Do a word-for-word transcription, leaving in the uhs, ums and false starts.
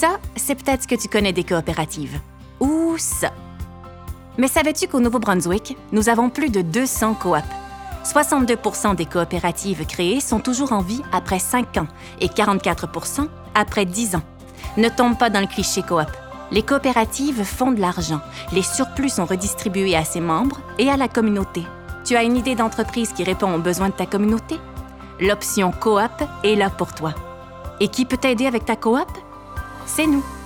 Ça, c'est peut-être ce que tu connais des coopératives. Ou ça. Mais savais-tu qu'au Nouveau-Brunswick, nous avons plus de deux cents coops? soixante-deux pour cent des coopératives créées sont toujours en vie après cinq ans et quarante-quatre pour cent après dix ans. Ne tombe pas dans le cliché coop. Les coopératives font de l'argent. Les surplus sont redistribués à ses membres et à la communauté. Tu as une idée d'entreprise qui répond aux besoins de ta communauté? L'option coop est là pour toi. Et qui peut t'aider avec ta coop? C'est nous.